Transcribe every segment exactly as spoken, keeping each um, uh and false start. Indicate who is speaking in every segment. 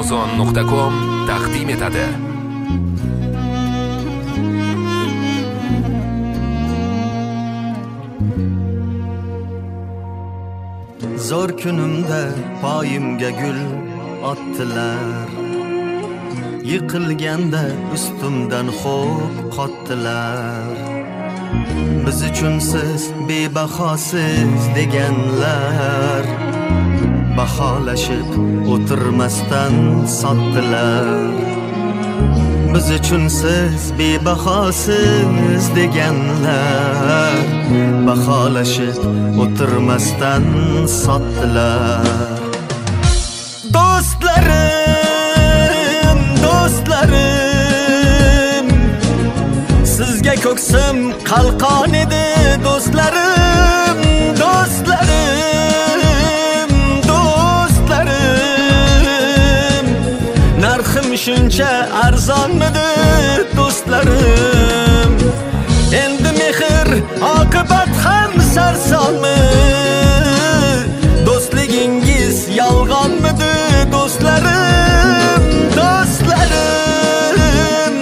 Speaker 1: amazon nuqta com taqdim etadi.
Speaker 2: Zor kunimda poyimga gul otdilar, yiqilganda ustimdan xo'p qotdilar. Biz uchun siz bebahosiz deganlar, baholashib o'tirmasdan sotdilar. Biz uchun siz bebahosiz deganlar, baholashib o'tirmasdan sotdilar. Do'stlarim, do'stlarim, sizga ko'ksim qalqon edi. Do'stlarim, do'stlarim, do'stlarim, narxim shuncha arzonmidi? Do'stlarim, endi mehr oqibat ham sarsonmi? Do'stligingiz yolg'onmidi? Do'stlarim, do'stlarim,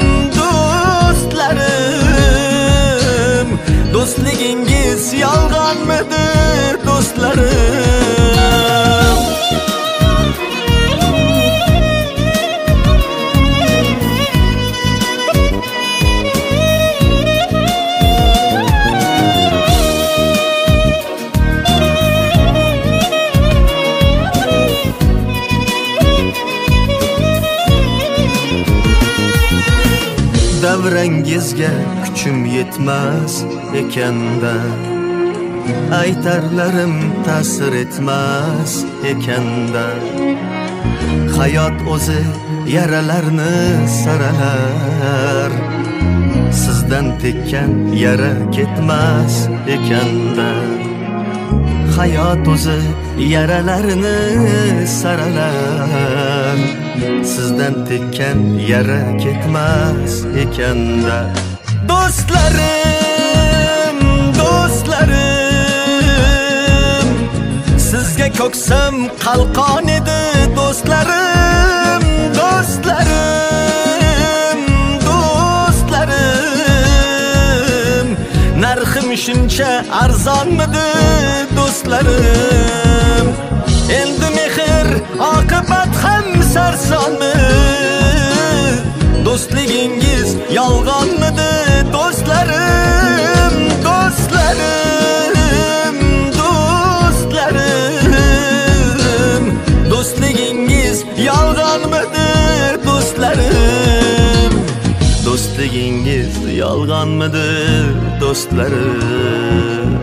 Speaker 2: do'stlarim, do'stligingiz yolg'onmidi? Do'stlarim, davrangizga kuchim yetmas ekanda, aytarlarim ta'sir etmas ekanda. Hayot o'zi yaralarni saralar, sizdan tekkan yara ketmas ekanda. Hayot o'zi yaralarni saralar, sizdan tekkan yara ketmas ekanda. Do'stlarim, do'stlarim, sizga ko'ksim qalqon edi. Do'stlarim, do'stlarim, do'stlarim, narxim shuncha arzonmidi? Do'stlarim, endi mehr oqibat ham sarsonmi? Do'stligingiz yolg'onmidi? Do'stlarim, do'stlarim, do'stlarim, do'stligingiz yolg'onmidi? Do'stlarim, do'stligingiz yolg'onmidi? Do'stlarim.